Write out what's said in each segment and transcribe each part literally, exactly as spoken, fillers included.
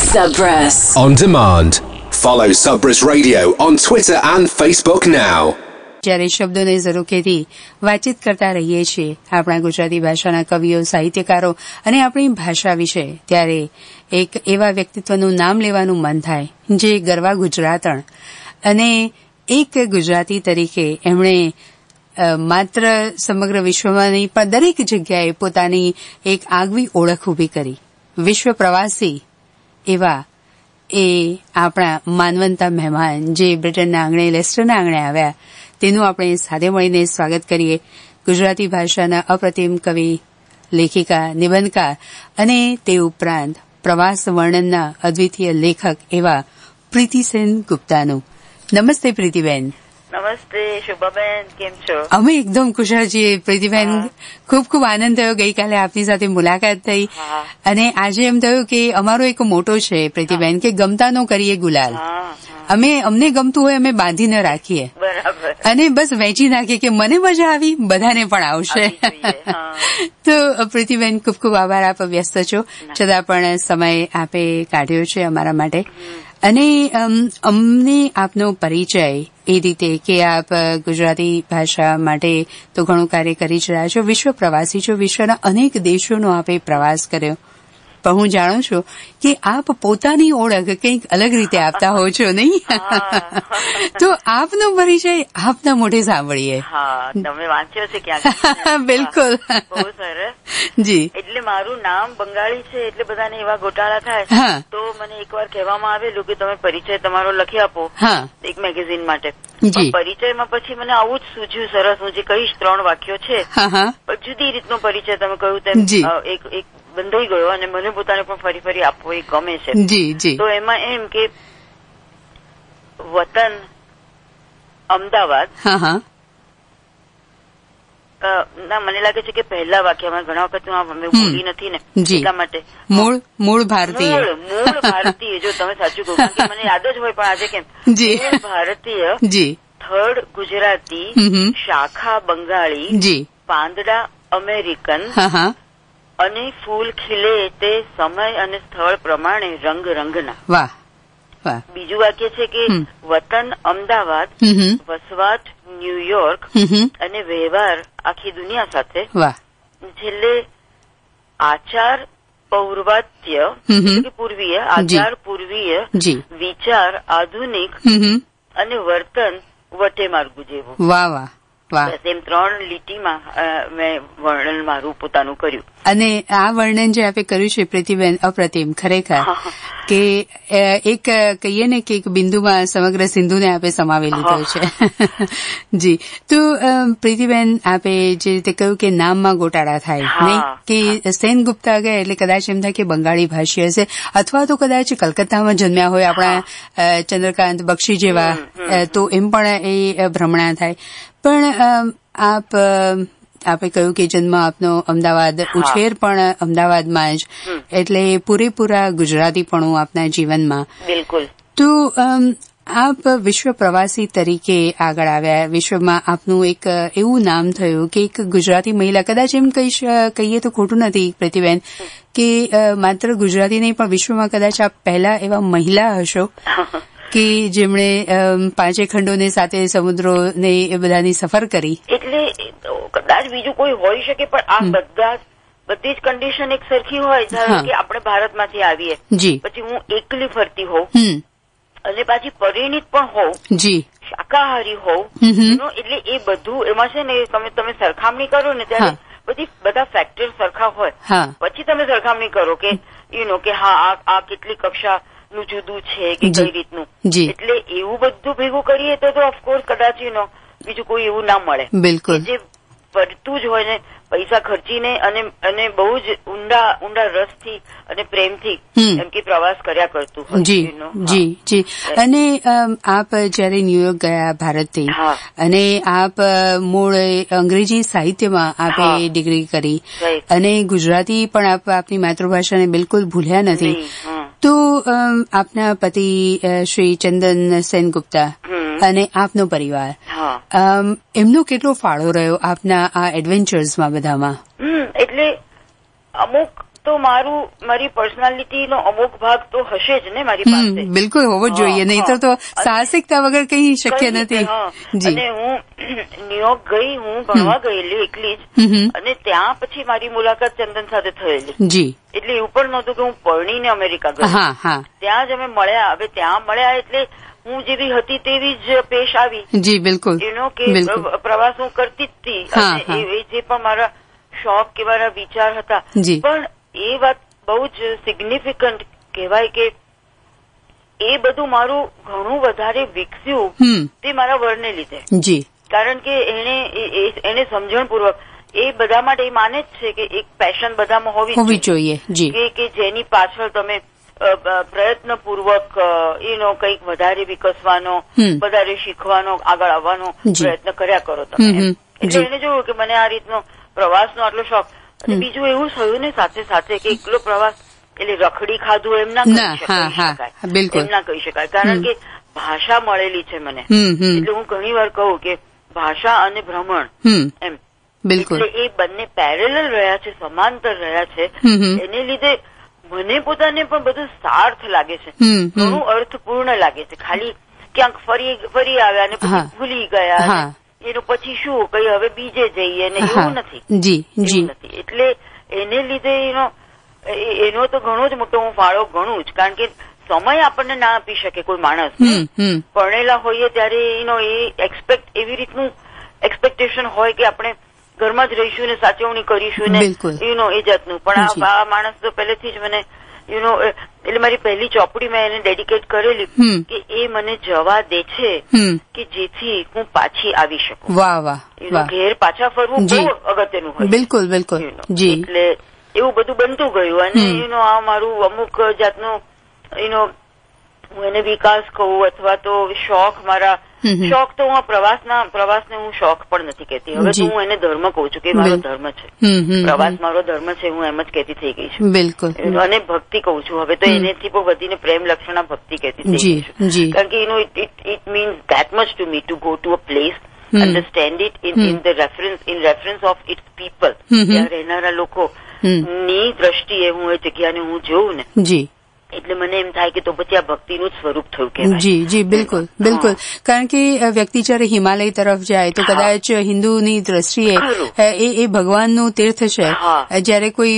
Subpress on demand. Follow Subpress Radio on Twitter and Facebook now. જ્યારે શબ્દોને ઝરૂખેથી વાતચીત કરતા રહીએ છીએ આપણા ગુજરાતી ભાષાના કવિઓ, સાહિત્યકારો અને આપણી ભાષા વિશે, ત્યારે એક એવા વ્યક્તિત્વનું નામ લેવાનું મન થાય જે ગરવા ગુજરાતણ અને એક ગુજરાતી તરીકે એમણે માત્ર સમગ્ર વિશ્વમાં નહીં પણ દરેક જગ્યાએ પોતાની એક આગવી ઓળખ ઊભી કરી. વિશ્વ પ્રવાસી એવા એ આપણા માનવંતા મહેમાન જે બ્રિટનના આંગણે, લેસ્ટરના આંગણે આવ્યા, તેનું આપણે સાથે મળીને સ્વાગત કરીએ. ગુજરાતી ભાષાના અપ્રતિમ કવિ, લેખિકા, નિબંધકાર અને તે ઉપરાંત પ્રવાસ વર્ણનના અદ્વિતીય લેખક એવા પ્રીતિસેન ગુપ્તાનું. નમસ્તે પ્રીતિબેન. નમસ્તે શુભાબેન, કેમ છો? અમે એકદમ કુશળ છીએ પ્રીતિબેન. ખૂબ ખૂબ આનંદ થયો ગઈકાલે આપની સાથે મુલાકાત થઈ અને આજે એમ થયું કે અમારો એક મોટો છે પ્રીતિબેન કે ગમતાનો કરીએ ગુલાલ. અમે અમને ગમતું હોય અમે બાંધી ન રાખીએ અને બસ વહેંચી નાખીએ કે મને મજા આવી, બધાને પણ આવશે. તો પ્રીતિબેન, ખૂબ ખૂબ આભાર. આપ વ્યસ્ત છો છતાં પણ સમય આપે કાઢ્યો છે અમારા માટે. અને અમને આપનો પરિચય એ રીતે કે આપ ગુજરાતી ભાષા માટે તો ઘણું કાર્ય કરી જ રહ્યા છો, વિશ્વ પ્રવાસી છો, વિશ્વના અનેક દેશોનો આપે પ્રવાસ કર્યો, પણ હું જાણું છું કે આપ પોતાની ઓળખ કંઈક અલગ રીતે આપતા હો છો, નહીં? તો આપનો પરિચય આપના મોઢે સાંભળીએ. તમે વાંચ્યો છે ક્યાં? બિલકુલ. બહુ સરસ. જી. એટલે મારું નામ બંગાળી છે એટલે બધાને એવા ગોટાળા થાય, તો મને એકવાર કહેવામાં આવેલું કે તમે પરિચય તમારો લખી આપો એક મેગેઝિન માટે. પરિચયમાં પછી મને આવું જ સૂઝ્યું, સરસ, હું જે કહીશ ત્રણ વાક્યો છે પણ જુદી રીતનો પરિચય તમે કહ્યું તેમ એક એક બંધાઈ ગયો અને મને પોતાને પણ ફરી ફરી આપવો એ ગમે છે. જી જી. તો એમાં એમ કે વતન અમદાવાદ. ના, મને લાગે છે કે પહેલા વાક્યમાં ઘણા વખત હું બોલી નથી ને એટલા માટે મૂળ મૂળ ભારતીય મૂળ ભારતીય જો તમે સાચું કહો, કારણ કે મને યાદ જ હોય પણ આજે કેમ મૂળ ભારતીય, જી, થર્ડ ગુજરાતી, શાખા બંગાળી, જી, પાંદડા અમેરિકન અને ફૂલ ખીલે તે સમય અને સ્થળ પ્રમાણે રંગ રંગના. વાહ વાહ. બીજું વાક્ય છે કે વતન અમદાવાદ, વસવાટ ન્યુયોર્ક અને વ્યવહાર આખી દુનિયા સાથે. વાહ. છેલ્લે આચાર પૌર્વાત્ય પૂર્વીય, આચાર પૂર્વીય, વિચાર આધુનિક અને વર્તન વટેમાર્ગુ જેવું. વાહ વાહ વાહ. એમ ત્રણ લીટીમાં મેં વર્ણન મારું પોતાનું કર્યું. અને આ વર્ણન જે આપે કર્યું છે પ્રીતિબેન, અપ્રતિમ ખરેખર. કે એક કહીએ ને કે એક બિંદુમાં સમગ્ર સિંધુને આપે સમાવી લીધો છે. જી. તો પ્રીતિબેન, આપે જે રીતે કહ્યું કે નામમાં ગોટાળા થાય, નહીં? કે સેન ગુપ્તા ગયા એટલે કદાચ એમ થાય કે બંગાળી ભાષી હશે અથવા તો કદાચ કલકત્તામાં જન્મ્યા હોય આપણા ચંદ્રકાંત બક્ષી જેવા, તો એમ પણ એ ભ્રમણા થાય. પણ આપ આપે કહ્યું કે જન્મ આપનો અમદાવાદ, ઉછેર પણ અમદાવાદમાં જ, એટલે પૂરેપૂરા ગુજરાતીપણું આપના જીવનમાં. બિલકુલ. તો આપ વિશ્વ પ્રવાસી તરીકે આગળ આવ્યા, વિશ્વમાં આપનું એક એવું નામ થયું કે એક ગુજરાતી મહિલા, કદાચ એમ કહીએ તો ખોટું નથી પ્રીતિબેન, કે માત્ર ગુજરાતી નહીં પણ વિશ્વમાં કદાચ આપ પહેલા એવા મહિલા હશો કે જેમણે પાંચે ખંડોને સાથે સમુદ્રોને એ બધાની સફર કરી. એટલે કદાચ બીજું કોઈ હોઈ શકે પણ આ બધા બધી જ કન્ડિશન એક સરખી હોય. ધારો કે આપણે ભારતમાંથી આવીએ, પછી હું એકલી ફરતી હોઉં અને પાછી પરિણીત પણ હોઉં, જી, શાકાહારી હોઉં, એટલે એ બધું એમાં છે ને તમે તમે સરખામણી કરો ને ત્યારે બધી બધા ફેક્ટર સરખા હોય, પછી તમે સરખામણી કરો કે યુ નો કે હા આ કેટલી કક્ષા નું જુદું છે કે કઈ રીતનું. એટલે એવું બધું ભેગું કરીએ તો ઓફકોર્સ કદાચ યુ નો બીજું કોઈ એવું ના મળે. બિલકુલ. જે પડતું જ હોય ને પૈસા ખર્ચીને અને અને બહુ જ ઊંડા ઊંડા રસથી અને પ્રેમથી એમ કે પ્રવાસ કર્યા કરતું હોય. જી જી જી. અને આપ જયારે ન્યુયોર્ક ગયા ભારતથી, અને આપ મૂળ અંગ્રેજી સાહિત્યમાં આપે ડિગ્રી કરી અને ગુજરાતી પણ આપ આપની માતૃભાષાને બિલકુલ ભૂલ્યા નથી. તો આપના પતિ શ્રી ચંદન સેનગુપ્તા અને આપનો પરિવાર, એમનો કેટલો ફાળો રહ્યો આપના આ એડવેન્ચર્સમાં બધામાં? એટલે અમુક તો મારું મારી પર્સનાલિટીનો અમુક ભાગ તો હશે જ ને મારી પાસે. બિલકુલ હોવો જ જોઈએ, નહીતર તો સાહસિકતા વગર કઈ શક્ય નથી. અને હું ન્યુયોર્ક ગઈ, હું ભણવા ગયેલી એકલી જ, અને ત્યાં પછી મારી મુલાકાત ચંદન સાથે થયેલી. જી. એટલે એવું પણ નહોતું કે હું પરણીને અમેરિકા ગઈ. ત્યાં જ અમે મળ્યા. હવે ત્યાં મળ્યા એટલે હું જેવી હતી તેવી જ પેશ આવી. જી બિલકુલ. એનો કે પ્રવાસ હું કરતી જ હતી, અને એ જે પણ મારા શોખ કે મારા વિચાર હતા, પણ એ વાત બહુ જ સિગ્નિફિકન્ટ કહેવાય કે એ બધું મારું ઘણું વધારે વિકસ્યું તે મારા વરને લીધે. જી. કારણ કે એને એને સમજણપૂર્વક એ બધા માટે એ માને જ છે કે એક પેશન બધામાં હોવી જોઈએ કે જેની પાછળ તમે પ્રયત્નપૂર્વક એનો કંઈક વધારે વિકસવાનો, વધારે શીખવાનો, આગળ આવવાનો પ્રયત્ન કર્યા કરો તમે. એટલે એને જોયું કે મને આ રીતનો પ્રવાસનો આટલો શોખ. અને બીજું એવું થયું ને સાથે સાથે કે એકલો પ્રવાસ એટલે રખડી ખાધું એમ ના કહી શકાય, એમ ના કહી શકાય. કારણ કે ભાષા મળેલી છે મને. એટલે હું ઘણી વાર કહું કે ભાષા અને ભ્રમણ એમ, એટલે એ બંને પેરેલલ રહ્યા છે, સમાંતર રહ્યા છે. એને લીધે મને પોતાને પણ બધું સાર્થ લાગે છે, ઘણું અર્થપૂર્ણ લાગે છે. ખાલી ક્યાંક ફરી ફરી આવ્યા ને પછી ભૂલી ગયા, એનું પછી શું કઈ હવે બીજે જઈએ ને એવું નથી. જી જી નથી. એટલે એને લીધે એનો એનો તો ઘણો જ મોટો હું ફાળો ગણું જ. કારણ કે સમય આપણને ના આપી શકે કોઈ માણસ. ભણેલા હોઈએ ત્યારે એનો એ એક્સપેક્ટ એવી રીતનું એક્સપેક્ટેશન હોય કે આપણે ઘરમાં જ રહીશું ને સાચવણી કરીશું ને યુનો એ જાતનું. પણ આ માણસ તો પહેલેથી જ મને યુનો એટલે મારી પહેલી ચોપડી મેં એને ડેડિકેટ કરેલી કે એ મને જવા દે છે કે જેથી હું પાછી આવી શકું. વાહ વાહ. ઘેર પાછા ફરવું બહુ અગત્યનું હોય. બિલકુલ બિલકુલ. જી. એટલે એવું બધું બનતું ગયું. અને યુનો આ મારું અમુક જાતનું યુનો હું એને વિકાસ કહું અથવા તો શોખ, મારા શોખ તો હું પ્રવાસના પ્રવાસને હું શોખ પણ નથી કહેતી. હવે તો હું એને ધર્મ કહું છું કે મારો ધર્મ છે, પ્રવાસ મારો ધર્મ છે, હું એમ જ કહેતી થઈ ગઈ છું. બિલકુલ. અને ભક્તિ કહું છું હવે તો, એનેથી પણ વધીને પ્રેમ લક્ષણા ભક્તિ કહેતી થઈ ગઈ છું. કારણ કે you know it it means that much to me to go to a place, understand it in in the reference in reference of its people, ત્યાં રહેનારા લોકો ની દ્રષ્ટિએ હું એ જગ્યાને હું જોઉં ને. જી. એટલે મને એમ થાય કે તો પછી આ ભક્તિનું જ સ્વરૂપ થયું કે. જી જી બિલકુલ બિલકુલ. કારણ કે વ્યક્તિ જયારે હિમાલય તરફ જાય તો કદાચ હિન્દુની દ્રષ્ટિએ એ એ ભગવાનનું તીર્થ છે. જયારે કોઈ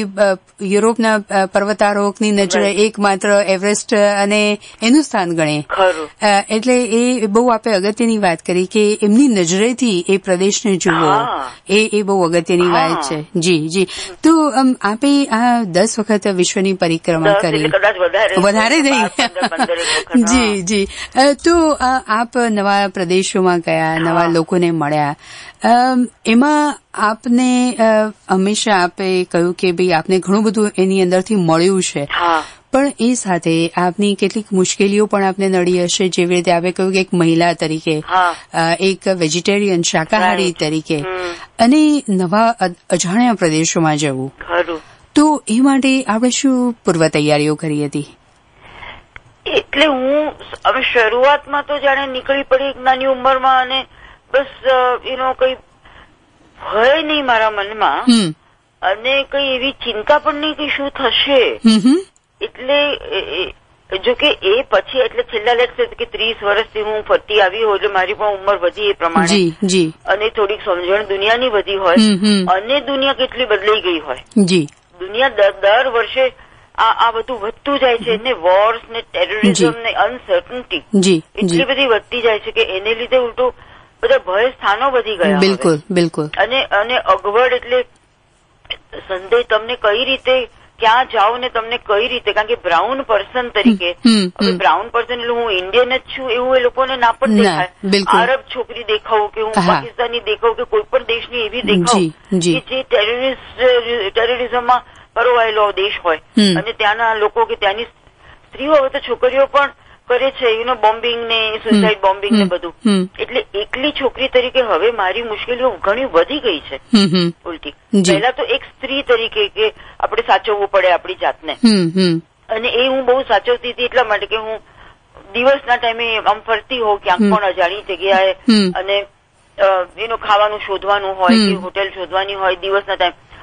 યુરોપના પર્વતારોહકની નજરે એકમાત્ર એવરેસ્ટ અને એનું સ્થાન ગણે. એટલે એ બહુ આપણે અગત્યની વાત કરી કે એમની નજરેથી એ પ્રદેશને જુઓ, એ એ બહુ અગત્યની વાત છે. જી જી. તો આપે આ દસ વખત વિશ્વની પરિક્રમા કરી, વધારે થઈ. જી જી. તો આપ નવા પ્રદેશોમાં ગયા, નવા લોકોને મળ્યા, એમાં આપને હંમેશા આપે કહ્યું કે ભાઈ આપને ઘણું બધું એની અંદરથી મળ્યું છે, પણ એ સાથે આપની કેટલીક મુશ્કેલીઓ પણ આપને નડી હશે. જેવી રીતે આપે કહ્યું કે એક મહિલા તરીકે, એક વેજીટેરિયન શાકાહારી તરીકે, અને નવા અજાણ્યા પ્રદેશોમાં જવું. તો એ માટે આપણે શું પૂર્વ તૈયારીઓ કરી હતી? એટલે હું હવે શરૂઆતમાં તો જાણે નીકળી પડી નાની ઉંમરમાં, અને બસ એનો કઈ ભય નહીં મારા મનમાં, અને કઈ એવી ચિંતા પણ નહીં કે શું થશે. એટલે જોકે એ પછી એટલે છેલ્લા લેટ કે ત્રીસ વર્ષથી હું ફરતી આવી હોય, એટલે મારી પણ ઉંમર વધી એ પ્રમાણે, અને થોડીક સમજણ દુનિયાની વધી હોય, અને દુનિયા કેટલી બદલાઈ ગઈ હોય. જી. દુનિયા દર વર્ષે આ આ બધું વધતું જાય છે ને, વોર્સ ને ટેરરિઝમ ને અનસર્ટનિટી એટલી બધી વધતી જાય છે કે એને લીધે ઉલટું બધા ભય સ્થાનો વધી ગયા. બિલકુલ બિલકુલ. અને અને અગવડ એટલે સંદેહ તમને કઈ રીતે ક્યાં જાઓ ને તમને કઈ રીતે, કારણ કે બ્રાઉન પર્સન તરીકે, હવે બ્રાઉન પર્સન એટલે હું ઇન્ડિયન જ છું એવું એ લોકોને ના પણ દેખાય. આરબ છોકરી દેખાવું કે હું પાકિસ્તાની દેખાવું કે કોઈ પણ દેશની એવી દેખાવું કે જે ટેરરિસ્ટ ટેરરિઝમમાં પરોવાયેલો દેશ હોય, અને ત્યાંના લોકો કે ત્યાંની સ્ત્રીઓ, હવે તો છોકરીઓ પણ કરે છે યુનો બોમ્બિંગ ને સુસાઇડ બોમ્બિંગ ને બધું. એટલે એકલી છોકરી તરીકે હવે મારી મુશ્કેલીઓ ઘણી વધી ગઈ છે ઉલટી. પહેલા તો એક સ્ત્રી તરીકે કે આપણે સાચવવું પડે આપણી જાતને, અને એ હું બહુ સાચવતી હતી એટલા માટે કે હું દિવસના ટાઈમે આમ ફરતી હોઉં ક્યાંક પણ અજાણી જગ્યાએ, અને એનું ખાવાનું શોધવાનું હોય કે હોટેલ શોધવાની હોય દિવસના ટાઈમ,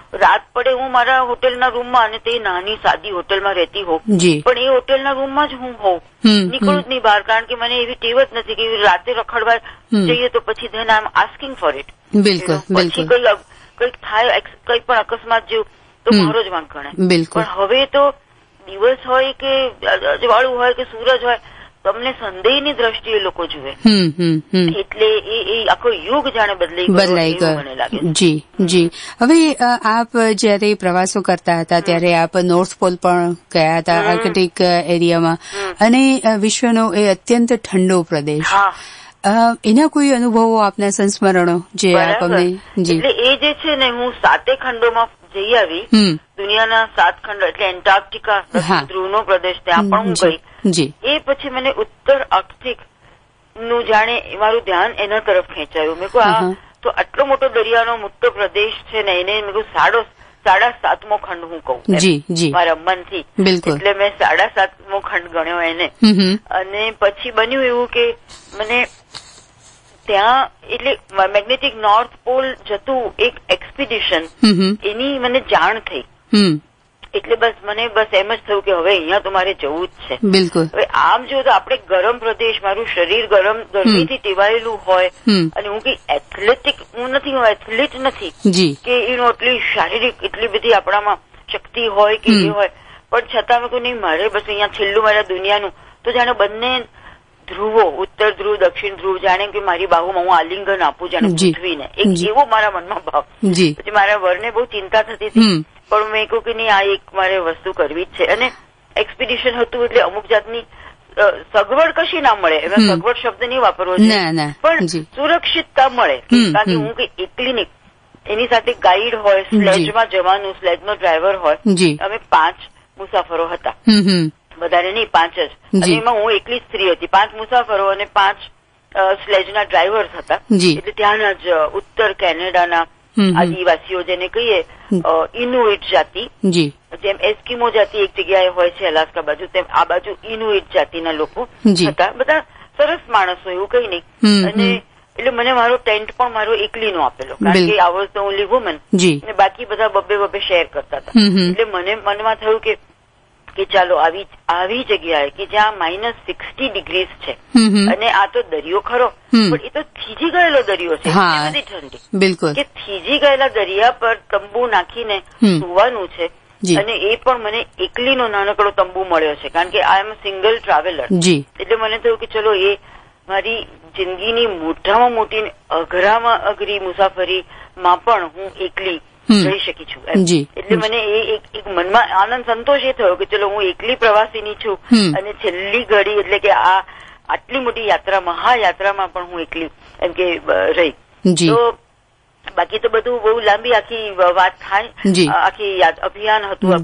રાત પડે હું મારા હોટેલના રૂમમાં અને તે નાની સાદી હોટેલમાં રહેતી હોઉં પણ એ હોટેલના રૂમમાં જ હું હોઉં, નીકળું જ નહીં બહાર, કારણ કે મને એવી ટેવ જ નથી કે રાતે રખડવા જઈએ તો પછી then I am asking for it. બિલકુલ. પછી કઈ કઈક થાય, કઈ પણ અકસ્માત જેવું તો મારો જ વાંક ગણાય. પણ હવે તો દિવસ હોય કે અજવાળું હોય કે સૂરજ હોય, તમને સંદેહની દ્રષ્ટિએ લોકો જુએ. એટલે એ આખો યુગ જાણે બદલાઈ બદલાઈ ગયો. જી જી. હવે આપ જયારે પ્રવાસો કરતા હતા ત્યારે આપ નોર્થ પોલ પણ ગયા હતા, આર્કટિક એરિયામાં, અને વિશ્વનો એ અત્યંત ઠંડો પ્રદેશ. એના કોઈ અનુભવો, આપના સંસ્મરણો જે આપ અમને. એટલે એ જે છે ને, હું સાતે ખંડોમાં જઈ આવી, દુનિયાના સાત ખંડો એટલે એન્ટાર્કટિકા ધ્રુવનો પ્રદેશ, ત્યાં પણ હું ગઈ. એ પછી મને ઉત્તર આર્કટિક નું જાણે મારું ધ્યાન એના તરફ ખેંચાયું. મેં કહું આ તો આટલો મોટો દરિયાનો મોટો પ્રદેશ છે ને, એને મેં કહું સાડો સાડા સાતમો ખંડ હું કહું મારા મનથી. એટલે મેં સાડા સાતમો ખંડ ગણ્યો એને. અને પછી બન્યું એવું કે મને ત્યાં એટલે મેગ્નેટિક નોર્થ પોલ જતું એક એક્સપિડિશન, એની મને જાણ થઈ. એટલે બસ મને બસ એમ જ થયું કે હવે અહીંયા તો મારે જવું જ છે. બિલકુલ. હવે આમ જો તો આપણે ગરમ પ્રદેશ, મારું શરીર ગરમ ગરમીથી ટેવાયેલું હોય, અને હું કઈ એથ્લેટિક હું નથી, હું એથ્લીટ નથી કે એનો એટલી શારીરિક એટલી બધી આપણામાં શક્તિ હોય કે એ હોય, પણ છતાં મેં કહ્યું નહીં, મારે બસ અહીંયા છેલ્લું મારા દુનિયાનું. તો જાણે બંને ધ્રુવો, ઉત્તર ધ્રુવ દક્ષિણ ધ્રુવ, જાણે કે મારી બાહુમાં હું આલિંગન આપું જાણે પૃથ્વીને, એક એવો મારા મનમાં ભાવ. પછી મારા વરને બહુ ચિંતા થતી હતી, પણ મેં કહ્યું કે નહીં, આ એક મારે વસ્તુ કરવી જ છે. અને એક્સપિડિશન હતું એટલે અમુક જાતની સગવડ કશી ના મળે, એમાં સગવડ શબ્દ નહીં વાપરવો જોઈએ, પણ સુરક્ષિતતા મળે, કારણ કે હું કઈ એકલી નહીં, એની સાથે ગાઈડ હોય, સ્લેજમાં જવાનું, સ્લેજનો ડ્રાઈવર હોય. અમે પાંચ મુસાફરો હતા, વધારે નહીં, પાંચ જ. અને એમાં હું એકલી સ્ત્રી હતી, પાંચ મુસાફરો અને પાંચ સ્લેજના ડ્રાઈવર્સ હતા. એટલે ત્યાંના જ ઉત્તર કેનેડાના આદિવાસીઓ, જેને કહીએ ઇનુઇટ જાતિ, જેમ એસ્કિમો જાતિ એક જગ્યાએ હોય છે અલાસ્કા બાજુ, તેમ આ બાજુ ઇનુઇટ જાતિના લોકો હતા. બધા સરસ માણસો, એવું કઈ નહીં. અને એટલે મને મારો ટેન્ટ પણ મારો એકલીનો આપેલો, કારણ કે આ વોઝ ધ ઓનલી વુમન, અને બાકી બધા બબ્બે બબ્બે શેર કરતા હતા. એટલે મને મનમાં થયું કે કે ચાલો આવી આવી જગ્યાએ કે જ્યાં માઇનસ સિક્સટી ડિગ્રીઝ છે, અને આ તો દરિયો ખરો, પણ એ તો થીજી ગયેલો દરિયો છે, એટલી બધી ઠંડી. બિલકુલ. કે થીજી ગયેલા દરિયા પર તંબુ નાખીને સુવાનું છે, અને એ પણ મને એકલીનો નાનકડો તંબુ મળ્યો છે, કારણ કે આઈ એમ સિંગલ ટ્રાવેલર. એટલે મને થયું કે ચલો એ મારી જિંદગીની મોટામાં મોટી અઘરામાં અઘરી મુસાફરીમાં પણ હું એકલી રહી શકી છું. એટલે મને એ એક મનમાં આનંદ સંતોષ એ થયો કે ચલો હું એકલી પ્રવાસીની છું, અને છેલ્લી ઘડી એટલે કે આ આટલી મોટી યાત્રા, મહાયાત્રામાં પણ હું એકલી એમ કે રહી. તો બાકી તો બધું બહુ લાંબી આખી વાત થાય, આખી અભિયાન હતું.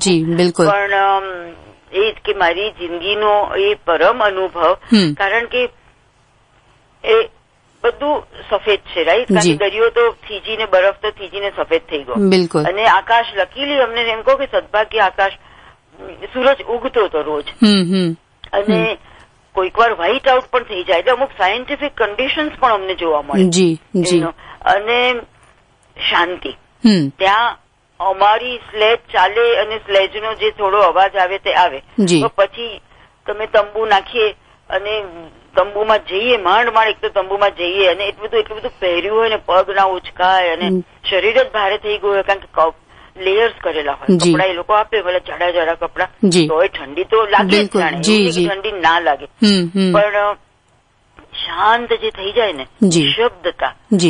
પણ એ જ કે મારી જિંદગીનો એ પરમ અનુભવ, કારણ કે એ બધું સફેદ છે, રાઈટ? કારણ કે દરિયો તો થીજીને, બરફ તો થીજીને સફેદ થઈ ગયો. બિલકુલ. અને આકાશ, લકીલી અમને એમ કહો કે સદભાગ્ય આકાશ, સૂરજ ઉગતો હતો રોજ, અને કોઈક વાર વ્હાઇટ આઉટ પણ થઈ જાય. એટલે અમુક સાયન્ટિફિક કન્ડિશન્સ પણ અમને જોવા મળે. અને શાંતિ ત્યાં. અમારી સ્લેજ ચાલે અને સ્લેજનો જે થોડો અવાજ આવે તે આવે, પછી તમે તંબુ નાખીએ અને તંબુમાં જઈએ, માંડ માંડ એક તો તંબુમાં જઈએ, અને એટલું બધું એટલું બધું પહેર્યું હોય ને, પગ ના ઉચકાય, અને શરીર જ ભારે થઈ ગયું હોય, કારણ કે લેયર્સ કરેલા હોય કપડા એ લોકો આપે, ભલે જાડા જાડા કપડા, તો એ ઠંડી તો લાગે જ, જાણે ઠંડી ના લાગે, પણ શાંત જે થઈ જાય ને, નિશબ્દતા,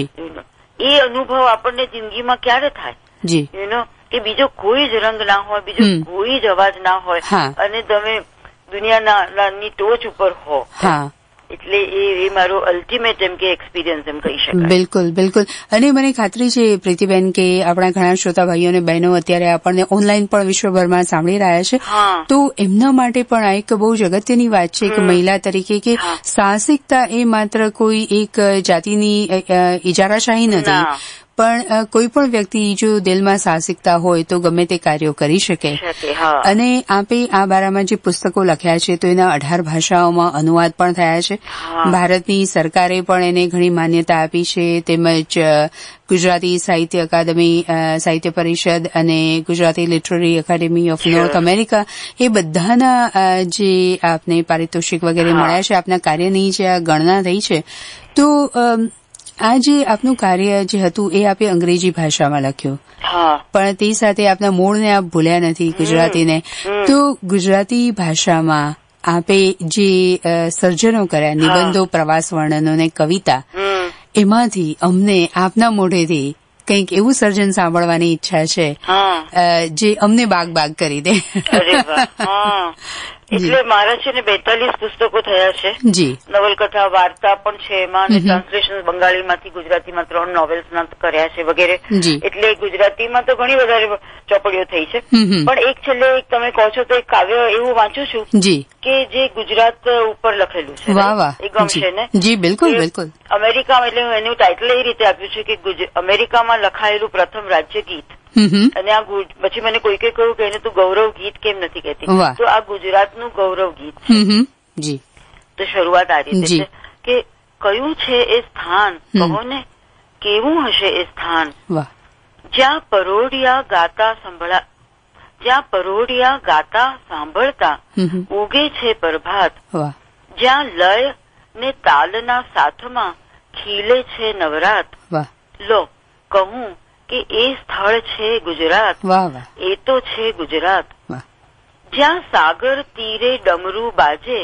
એ અનુભવ આપણને જિંદગીમાં ક્યારે થાય? યુ નો કે બીજો કોઈ જ રંગ ના હોય, બીજો કોઈ જ અવાજ ના હોય, અને તમે દુનિયાની ટોચ ઉપર હો. એટલે એ મારો અલ્ટિમેટ એમ કે એક્સપિરિયન્સ એમ કહી શકાય. બિલકુલ બિલકુલ. અને મને ખાતરી છે પ્રીતિબેન કે આપણા ઘણા શ્રોતા ભાઈઓ અને બહેનો અત્યારે આપણને ઓનલાઈન પણ વિશ્વભરમાં સાંભળી રહ્યા છે, તો એમના માટે પણ આ એક બહુ જ અગત્યની વાત છે કે મહિલા તરીકે કે સાહસિકતા એ માત્ર કોઈ એક જાતિની ઇજારાશાહી નથી, પણ કોઈ પણ વ્યક્તિ જો દિલમાં સાહસિકતા હોય તો ગમે તે કાર્યો કરી શકે. અને આપે આ બારામાં જે પુસ્તકો લખ્યા છે તો એના અઢાર ભાષાઓમાં અનુવાદ પણ થયા છે. ભારતની સરકારે પણ એને ઘણી માન્યતા આપી છે. તેમજ ગુજરાતી સાહિત્ય અકાદમી, સાહિત્ય પરિષદ અને Gujarati literary academy of North America એ બધાના જે આપને પારિતોષિક વગેરે મળ્યા છે. આપના કાર્યની જે આ ગણના થઈ છે તો આ જે આપનું કાર્ય જે હતું એ આપે અંગ્રેજી ભાષામાં લખ્યું, પણ તે સાથે આપના મૂળને આપ ભૂલ્યા નથી, ગુજરાતીને. તો ગુજરાતી ભાષામાં આપે જે સર્જનો કર્યા, નિબંધો, પ્રવાસ વર્ણનો ને કવિતા, એમાંથી અમને આપના મોઢેથી કંઈક એવું સર્જન સાંભળવાની ઈચ્છા છે જે અમને બાગ બાગ કરી દે. એટલે મારા છે ને બેતાલીસ પુસ્તકો થયા છે. જી. નવલકથા, વાર્તા પણ છે એમાં, અને ટ્રાન્સલેશન બંગાળીમાંથી ગુજરાતીમાં ત્રણ નોવેલ્સ ના કર્યા છે વગેરે. એટલે ગુજરાતીમાં તો ઘણી વધારે ચોપડીઓ થઈ છે. પણ એક છેલ્લે એક તમે કહો છો તો એક કાવ્ય એવું વાંચું છું કે જે ગુજરાત ઉપર લખેલું છે. વાહ વાહ. એ ગમશે ને? જી બિલકુલ બિલકુલ. અમેરિકામાં, એટલે એનું ટાઇટલ એ રીતે આપ્યું છે કે અમેરિકામાં લખાયેલું પ્રથમ રાજ્ય ગીત. અને આ પછી મને કોઈકે કહ્યું કે એને તું ગૌરવ ગીત કેમ નથી કહેતી, તો આ ગુજરાતનું ગૌરવ ગીત છે. તો શરૂઆત આ રીતે છે કે કયું છે એ સ્થાન, કહો ને કેવું હશે એ સ્થાન, જ્યાં પરોડિયા ગાતા સંભળા જ્યાં પરોડિયા ગાતા સાંભળતા ઉગે છે પ્રભાત, જ્યાં લય ને તાલના સાથમાં ખીલે છે નવરાત. લો કહું કે એ સ્થળ છે ગુજરાત, એ તો છે ગુજરાત. જ્યાં સાગર તીરે ડમરું બાજે,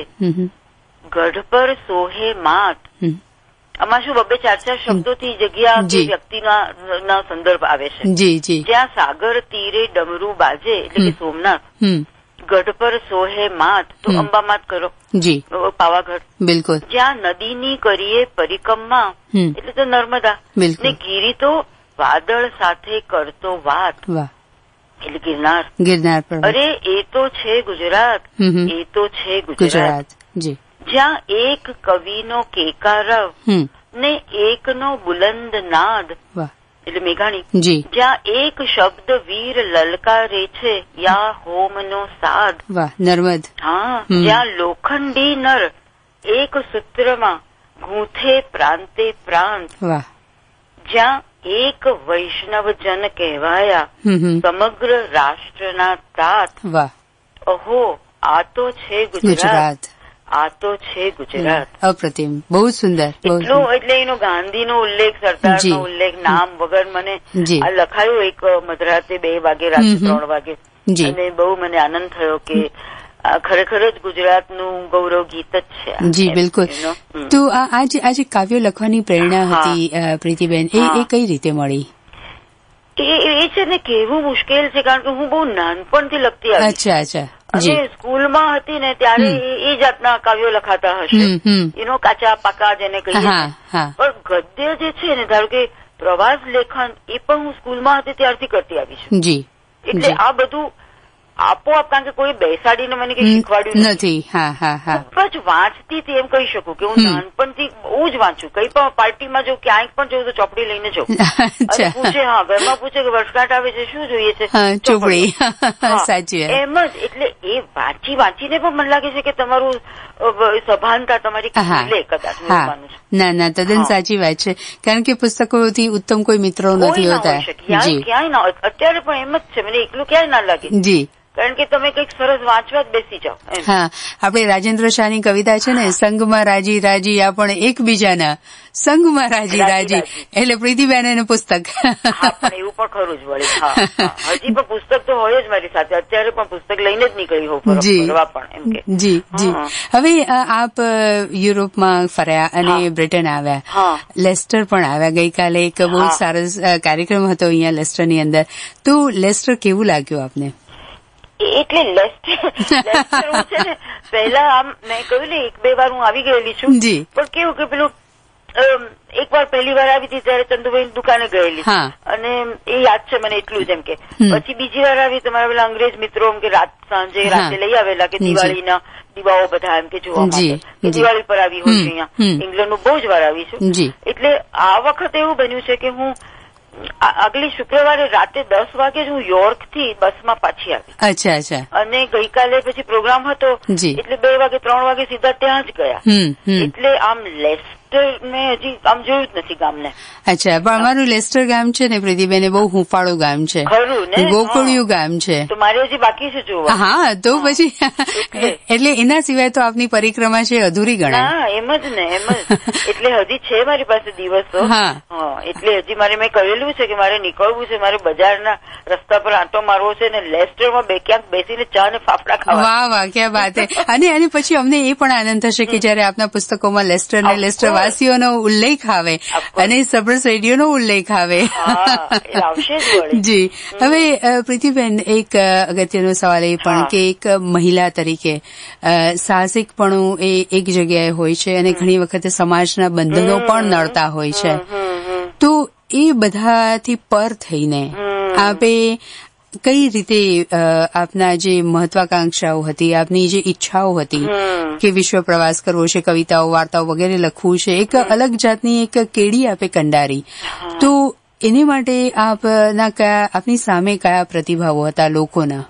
ગઢ પર સોહે માત. આમાં શું બબે ચાર ચાર શબ્દોથી જગ્યા વ્યક્તિના સંદર્ભ આવે છે. જ્યાં સાગર તીરે ડમરું બાજે એટલે કે સોમનાથ, ગઢ પર સોહે માત તો અંબા માત કરો, પાવાગઢ. બિલકુલ. જ્યાં નદીની કરીએ પરિક્રમા એટલે તો નર્મદા, ને ગીરી તો વાદળ સાથે કરતો વાત એટલે ગિરનાર. ગિરનાર. અરે એ તો છે ગુજરાત, એ તો છે ગુજરાત. જ્યાં એક કવિનો કેકારવ ને એકનો બુલંદ નાદ એટલે મેઘાણી, જ્યાં એક શબ્દ વીર લલકારે છે યા હોમનો સાદ. નર્મદ. હા. જ્યાં લોખંડી નર એક સૂત્રમાં ગૂંથે પ્રાંતે પ્રાંત, જ્યાં એક વૈષ્ણવ જન કહેવાયા સમગ્ર રાષ્ટ્રના તાત. અહો આ તો છે ગુજરાત, આ તો છે ગુજરાત. અપ્રતિમ. બહુ સુંદર. એટલું એટલે એનો ગાંધીનો ઉલ્લેખ, સરદારનો ઉલ્લેખ નામ વગર મને આ લખાયું એક મધરાતે બે વાગે, રાત્રે ત્રણ વાગે, અને બહુ મને આનંદ થયો કે ખરેખર જ ગુજરાતનું ગૌરવ ગીત જ છે. જી બિલકુલ. તો આજે આજે કાવ્ય લખવાની પ્રેરણા હતી પ્રીતિબેન, એ કઈ રીતે મળી? એ છે ને કહેવું મુશ્કેલ છે, કારણ કે હું બહુ નાનપણથી લખતી આવી. અચ્છા અચ્છા. અને સ્કૂલમાં હતી ને ત્યારે એ જાતના કાવ્યો લખાતા હશે, એનો કાચા પાકા જેને કહીએ. પણ ગદ્ય જે છે ને, ધારો કે પ્રવાસ લેખન, એ પણ હું સ્કૂલમાં હતી ત્યારથી કરતી આવી છું. જી. એટલે આ બધું આપોઆપ, કારણ કે કોઈ બેસાડીને મને કઈ શીખવાડ્યું નથી. ખૂબ જ વાંચતી હતી એમ કહી શકું કે હું નાનપણથી બહુ જ વાંચું. કઈ પણ પાર્ટીમાં જો ક્યાંક પણ જવું તો ચોપડી લઈને જાઉં. અને પૂછે, હા ઘરમાં પૂછે કે વર્ષગાંઠ આવે છે, શું જોઈએ છે? ચોપડી. સાચી એમ જ. એટલે એ વાંચી વાંચીને પણ મને લાગે છે કે તમારું સભાનતા તમારી ખીલે કદાચ. ના ના, તદ્દન સાચી વાત છે, કારણ કે પુસ્તકોથી ઉત્તમ કોઈ મિત્રો નથી હોતા. ક્યાંય ના. અત્યારે પણ એમ જ છે, મને એકલું ક્યાંય ના લાગે. જી. કારણ કે તમે કઈક સરસ વાંચવા જ બેસી જાઓ. હા, આપણે રાજેન્દ્ર શાહની કવિતા છે ને, સંગમાં રાજી રાજી આપણે એકબીજાના સંગમાં રાજી રાજી, એટલે પ્રીતિબેન એનું પુસ્તક. પણ એવું પણ ખરું જ વળી. હજી પણ પુસ્તક તો હોય જ મારી સાથે, અત્યારે પણ પુસ્તક લઈને જ નીકળી હોઉં ફરવા પણ એમ કે. જી જી. હવે આપ યુરોપમાં ફર્યા અને બ્રિટન આવ્યા, લેસ્ટર પણ આવ્યા. ગઈકાલે એક બહુ સરસ કાર્યક્રમ હતો અહીંયા લેસ્ટરની અંદર. તો લેસ્ટર કેવું લાગ્યું આપને? એટલે લેસ્ટર હું છે ને પહેલા આમ મેં કહ્યું ને એક બે વાર હું આવી ગયેલી છું, પણ કેવું કે પેલું એક વાર પહેલી વાર આવી હતી ત્યારે ચંદુભાઈ દુકાને ગયેલી, અને એ યાદ છે મને એટલું જ. એમ કે પછી બીજી વાર આવી તમારા પેલા અંગ્રેજ મિત્રો એમ કે રાત સાંજે રાતે લઈ આવેલા કે દિવાળીના દીવાઓ બધા એમ કે જોવા માટે, દિવાળી પર આવી હોય છે અહીંયા. ઇંગ્લેન્ડ નું બહુ જ વાર આવી છું. એટલે આ વખતે એવું બન્યું છે કે હું આગલી શુક્રવારે રાતે દસ વાગે હું યોર્ક થી બસમાં પાછી આવી. અચ્છા અચ્છા. અને ગઈકાલે પછી પ્રોગ્રામ હતો એટલે બે વાગે ત્રણ વાગે સીધા ત્યાં જ ગયા. એટલે આમ લેસ્ટર મેં હજી આમ જોયું જ નથી ગામને. અચ્છા, પણ અમારું લેસ્ટર ગામ છે ને પ્રતિબેન, બહુ હુંફાળું ગામ છે, ખરું ને, ગોકુળિયું ગામ છે. તો મારે હજી બાકી છે જોવા. હા, તો પછી એટલે એના સિવાય તો આપની પરિક્રમા છે અધૂરી ગણાય. હા, એમ જ ને, એમ જ. એટલે હજી છે મારી પાસે દિવસો. હા, એટલે હજી મારે મેં કહેલું છે કે મારે નીકળવું છે, મારે બજારના રસ્તા પર આંટો મારવો છે ને લેસ્ટરમાં બે ક્યાંક બેસીને ચા ને ફાફડા ખાવા. વાહ વાહ, ક્યાં વાત હે. અને અને પછી અમને એ પણ આનંદ થશે કે જયારે આપના પુસ્તકોમાં લેસ્ટર ને લેસ્ટર વાસીઓનો ઉલ્લેખ આવે અને સબરસ રેડિયોનો ઉલ્લેખ આવે. જી. હવે પ્રીતિબેન, એક અગત્યનો સવાલ એ પણ કે એક મહિલા તરીકે સાહસિકપણું એ એક જગ્યાએ હોય છે અને ઘણી વખતે સમાજના બંધનો પણ નડતા હોય છે. તો એ બધાથી પર થઈને આપે કઈ રીતે આપના જે મહત્વાકાંક્ષાઓ હતી, આપની જે ઈચ્છાઓ હતી કે વિશ્વ પ્રવાસ કરવો છે, કવિતાઓ વાર્તાઓ વગેરે લખવું છે, એક અલગ જાતની એક કેડી આપે કંડારી, તો એની માટે આપના કયા, આપની સામે કયા પ્રતિભાવો હતા લોકોના?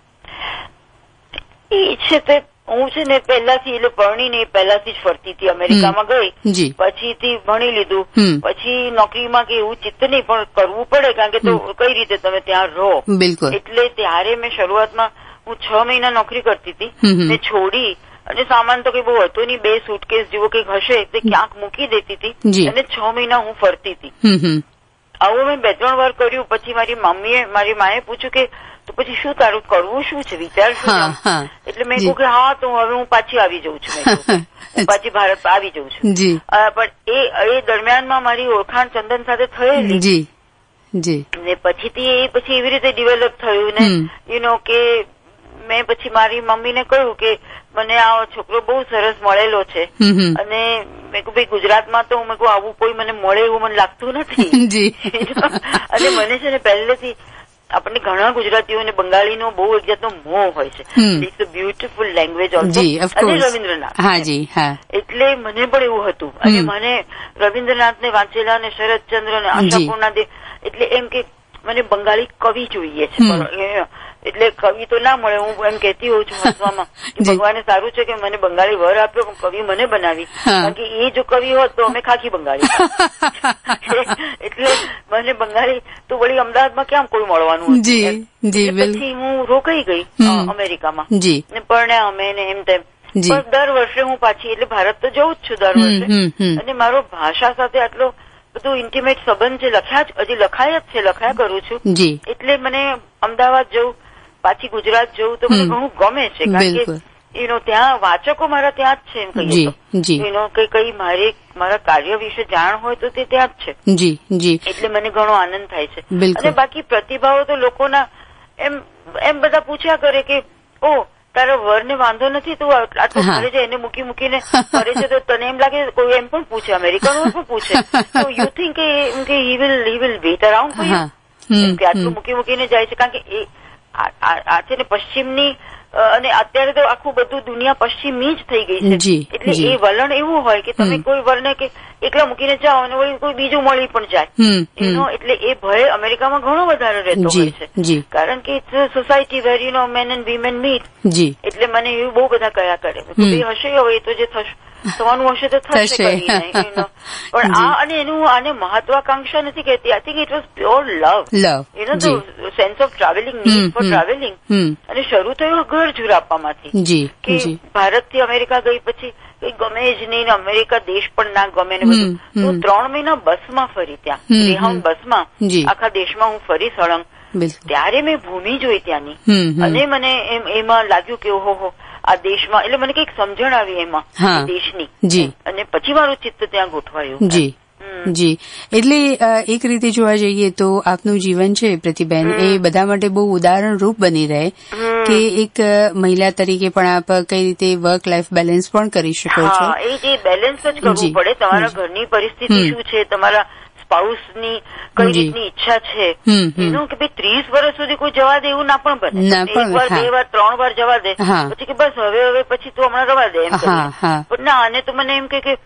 એ છે તે હું છે ને પહેલાથી એટલે ભણીને પહેલાથી જ ફરતી હતી. અમેરિકામાં ગઈ, પછીથી ભણી લીધું, પછી નોકરીમાં કે એવું ચિત્ત નહીં પણ કરવું પડે, કારણ કે તો કઈ રીતે તમે ત્યાં રહો. બિલકુલ. એટલે ત્યારે મેં શરૂઆતમાં હું છ મહિના નોકરી કરતી હતી, મેં છોડી અને સામાન તો કઈ બહુ હતો નહીં, બે સુટકેસ જેવો કઈક હશે તે ક્યાંક મૂકી દેતી હતી અને છ મહિના હું ફરતી હતી. આવું મેં બે ત્રણ વાર કર્યું. પછી મારી મમ્મીએ મારી માએ પૂછ્યું કે તો પછી શું તારું કરવું શું છે, વિચાર શું? એટલે મેં કહ્યું કે હા, તો હવે હું પાછી આવી જઉં છું, હું પાછી ભારત આવી જઉં છું. પણ એ એ દરમિયાનમાં મારી ઓળખાણ ચંદન સાથે થયેલી ને પછીથી એ પછી એવી રીતે ડેવલપ થયું ને યુ નો કે મેં પછી મારી મમ્મીને કહ્યું કે મને આ છોકરો બહુ સરસ મળેલો છે અને મેં કહ્યું ભાઈ ગુજરાતમાં તો મેં કહું આવું કોઈ મને મળે એવું મને લાગતું નથી. અને મને છે ને પહેલેથી આપણને ઘણા ગુજરાતીઓને બંગાળીનો બહુ એક જાતનો મોહ હોય છે. It's a beautiful language also. અને રવિન્દ્રનાથ, એટલે મને પણ એવું હતું. અને મને રવિન્દ્રનાથને વાંચેલા અને શરદચંદ્ર ને આશાપૂર્ણા દે, એટલે એમ કે મને બંગાળી કવિ જોઈએ છે. એટલે કવિ તો ના મળે, હું એમ કહેતી હોઉં છું હસવામાં કે ભગવાને સારું છે કે મને બંગાળી વર આપ્યો પણ કવિ મને બનાવી, કારણ કે એ જો કવિ હોત તો અમે ખાખી બંગાળી. એટલે મને બંગાળી તો વળી અમદાવાદમાં ક્યાં કોઈ મળવાનું. પછી હું રોકાઈ ગઈ અમેરિકામાં ને પરણ્યા અમે ને એમ તેમ. પણ દર વર્ષે હું પાછી એટલે ભારત તો જવું જ છું દર વર્ષે. અને મારો ભાષા સાથે આટલો બધું ઇન્ટિમેટ સંબંધ છે, લખ્યા જ હજી લખાય જ છે, લખ્યા કરું છું. એટલે મને અમદાવાદ જવું, પાછી ગુજરાત જવું તો મને ઘણું ગમે છે, કારણ કે એનો ત્યાં વાચકો મારા ત્યાં જ છે. એમ કહીએ તો એનો કઈ કઈ મારે મારા કાર્ય વિશે જાણ હોય તો તે ત્યાં જ છે. એટલે મને ઘણો આનંદ થાય છે. અને બાકી પ્રતિભાવો તો લોકોના એમ એમ બધા પૂછ્યા કરે કે ઓ તારા વરને વાંધો નથી, તું આટલું કરે છે, એને મૂકી મૂકીને કરે છે, તો તને એમ લાગે કોઈ એમ પણ પૂછે, અમેરિકનો પણ પૂછે, તો યુ થિંક કે he will he will wait around for you, કે આટલું મૂકી મૂકીને જાય છે. કારણ કે એ આ છે ને પશ્ચિમની, અને અત્યારે તો આખું બધું દુનિયા પશ્ચિમી જ થઈ ગઈ છે. એટલે એ વલણ એવું હોય કે તમે કોઈ વરને કે એકલા મૂકીને જાઓ અને વળી કોઈ બીજું મળી પણ જાય એનો. એટલે એ ભય અમેરિકામાં ઘણો વધારે રહેતો હોય છે, કારણ કે it's society where you know men and women meet. એટલે મને એવું બહુ બધા કયા કરે હશે, હવે એ તો જે થવાનું હશે તો થશે કરીને. પણ આ અને એનું આને મહત્વાકાંક્ષા નથી કહેતી. I think it was pure love, you know the sense of travelling, need for travelling. અને શરૂ થયું ઘર ઝુરાપવામાંથી કે ભારતથી અમેરિકા ગઈ પછી કઈ ગમે જ નહીં ને અમેરિકા દેશ પણ ના ગમે ને બધું. તો ત્રણ મહિના બસમાં ફરી, ત્યાં ગ્રેહાઉન્ડ બસમાં આખા દેશમાં હું ફરી સળંગ. ત્યારે મેં ભૂમિ જોઈ ત્યાંની અને મને એમાં લાગ્યું કે ઓહો આ દેશમાં, એટલે મને કઈક સમજણ આવી એમાં દેશની. અને પછી મારું ચિત્ત ત્યાં ગોઠવાયું. જી. એટલે એક રીતે જોવા જઈએ તો આપનું જીવન છે પ્રતિબેન, એ બધા માટે બહુ ઉદાહરણ રૂપ બની રહે કે એક મહિલા તરીકે પણ આપ કઈ રીતે વર્ક લાઈફ બેલેન્સ પણ કરી શકો છો. એ જે બેલેન્સ જ કરવું પડે. તમારા ઘરની પરિસ્થિતિ શું છે, તમારા સ્પાઉસની કઈ રીતની ઈચ્છા છે, એનું કે ભાઈ ત્રીસ વર્ષ સુધી કોઈ જવા દે એવું ના પણ બને. એક વાર બે વાર ત્રણ વાર જવા દે, પછી કે બસ હવે હવે પછી તું હમણાં રવા દે એમ. પણ ના, આને તો મને એમ કે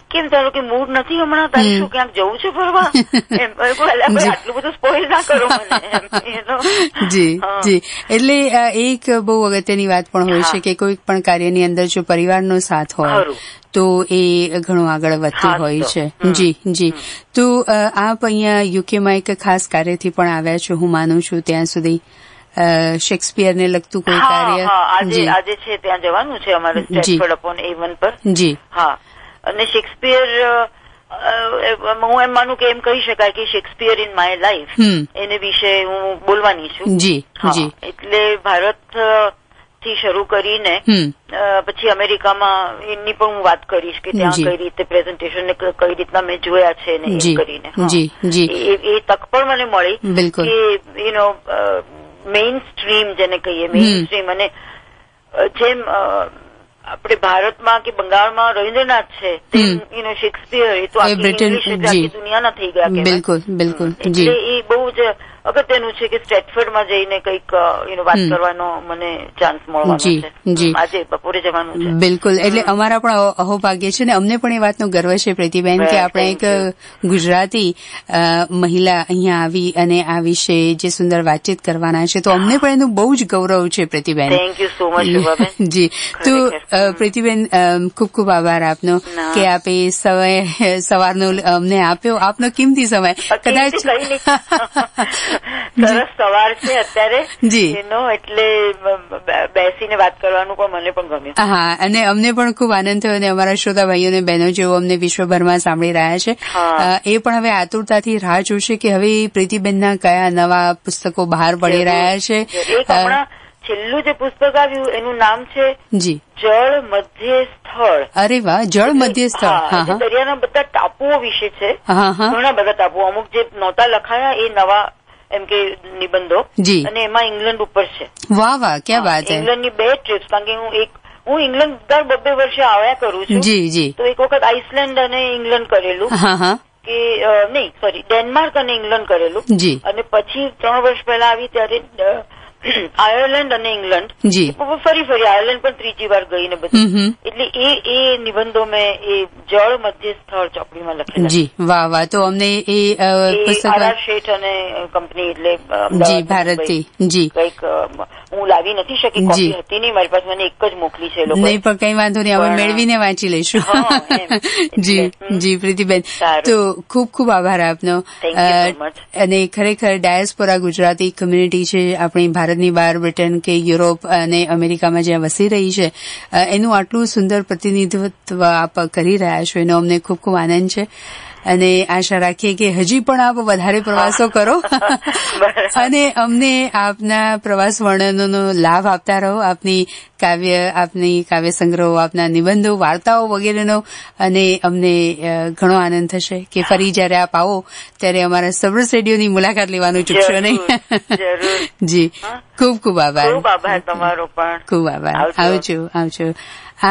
કેમ તારું કે મૂડ નથી હમણાં, તારે શું ક્યાંક જવું છે ફરવા? એમ આટલું બધું સ્પોઇલ ના કરો મને. જી જી એટલે એક બહુ અગત્યની વાત પણ હોય છે કે કોઈ પણ કાર્યની અંદર જો પરિવારનો સાથ હોય તો એ ઘણું આગળ વધતું હોય છે. જી જી તો આપ અહીંયા યુકેમાં એક ખાસ કાર્યથી પણ આવ્યા છો, હું માનું છું ત્યાં સુધી. શેક્સપિયરને લગતું કોઈ કાર્ય આજે આજે છે ત્યાં જવાનું છે અમારે સ્ટેટફોર્ડ અપોન એવન પર. જી હા. અને શેક્સપિયર હું એમ માનું કે એમ કહી શકાય કે શેક્સપિયર ઇન માય લાઈફ એને વિશે હું બોલવાની છું. જી જી. એટલે ભારત થી શરૂ કરીને પછી અમેરિકામાં એની પણ હું વાત કરીશ કે ત્યાં કઈ રીતે પ્રેઝન્ટેશન ને કઈ રીતના મેં જોયા છે ને એમ કરીને. જી જી. એ તક પણ મને મળી કે યુ નો મેઇન સ્ટ્રીમ જેને કહીએ મેઇન સ્ટ્રીમ, અને જેમ આપણે ભારતમાં કે બંગાળમાં રવિન્દ્રનાથ છે તેમ યુ નો શેક્સપિયર એ તો આખી દુનિયાના થઈ ગયા. બિલકુલ બિલકુલ. એટલે એ બહુ જ અગત્યનું છે કે સ્ટેટફર્ડમાં જઈને કંઈક યુ નો વાત કરવાનો મને ચાન્સ મળવાનો છે. આજે બપોરે જવાનું છે. બિલકુલ. એટલે અમારા પણ અહોભાગ્ય છે ને અમને પણ એ વાતનો ગર્વ છે પ્રીતિબેન કે આપણે એક ગુજરાતી મહિલા અહીંયા આવી અને આ વિશે જે સુંદર વાતચીત કરવાના છે, તો અમને પણ એનું બહુ જ ગૌરવ છે પ્રીતિબેન. Thank you so much. જી. તો પ્રીતિબેન ખૂબ ખૂબ આભાર આપનો કે આપે સમય સવારનો અમને આપ્યો, આપનો કિંમતી સમય. કદાચ સરસ સવાર છે અત્યારે એનો, એટલે બેસીને વાત કરવાનું પણ મને પણ ગમ્યું. હા, અને અમને પણ ખૂબ આનંદ થયો અને અમારા શ્રોતા ભાઈઓ અને બહેનો જેઓ અમને વિશ્વભરમાં સાંભળી રહ્યા છે એ પણ હવે આતુરતાથી રાહ જોશે કે હવે પ્રીતિબેનના કયા નવા પુસ્તકો બહાર પડી રહ્યા છે. છેલ્લું જે પુસ્તક આવ્યું એનું નામ છે જી જળ મધ્ય સ્થળ. અરે વાહ, જળ મધ્ય સ્થળ. દરિયાના બધા ટાપુઓ વિશે છે, ઘણા બધા ટાપુઓ, અમુક જે નહોતા લખાયા એ નવા એમ કે નિબંધો, અને એમાં ઇંગ્લેન્ડ ઉપર છે. વાહ વાહ, ક્યાં વાત. ઇંગ્લેન્ડની બે ટ્રીપ્સ, કારણ કે હું એક હું ઇંગ્લેન્ડ દર બબ્બે વર્ષે આવ્યા કરું છું. જી જી. તો એક વખત આઇસલેન્ડ અને ઇંગ્લેન્ડ કરેલું, કે નહીં સોરી ડેનમાર્ક અને ઇંગ્લેન્ડ કરેલું, અને પછી ત્રણ વર્ષ પહેલા આવી ત્યારે આયર્લેન્ડ અને ઇંગ્લેન્ડ, ફરી ફરી આયર્લેન્ડ પણ ત્રીજી વાર ગઈ ને બધું. એટલે એ એ નિબંધો મેં એ જળ મધ્ય સ્થળ ચોપડીમાં લખેલા. જી વાહ વાહ. તો અમને એ પુસ્તક શેઠ અને કંપની એટલે જી ભારતથી જી કઈક હું લાવી નથી શકી, કોપી હતી નહીં મારી પાસે, મને એક જ મોકલી છે. નહીં પણ કઈ વાંધો નહીં, અમે મેળવીને વાંચી લઈશું. જી જી પ્રીતિબેન, તો ખૂબ ખૂબ આભાર આપનો. અને ખરેખર ડાયસ્પોરા ગુજરાતી કમ્યુનિટી છે આપણી ભારતની બહાર બ્રિટન કે યુરોપ અને અમેરિકામાં જ્યાં વસી રહી છે, એનું આટલું સુંદર પ્રતિનિધિત્વ આપ કરી રહ્યા છો એનો અમને ખૂબ ખૂબ આનંદ છે. અને આશા રાખીએ કે હજી પણ આપ વધારે પ્રવાસો કરો અને અમને આપના પ્રવાસ વર્ણનોનો લાભ આપતા રહો, આપની કાવ્ય આપની કાવ્ય સંગ્રહો, આપના નિબંધો, વાર્તાઓ વગેરેનો, અને અમને ઘણો આનંદ થશે કે ફરી જયારે આપ આવો ત્યારે અમારા સબરસ રેડિયોની મુલાકાત લેવાનું ચૂકશો નહીં. જી ખૂબ ખૂબ આભાર. ખૂબ આભાર તમારો પણ. ખૂબ આભાર. આવજો આવજો.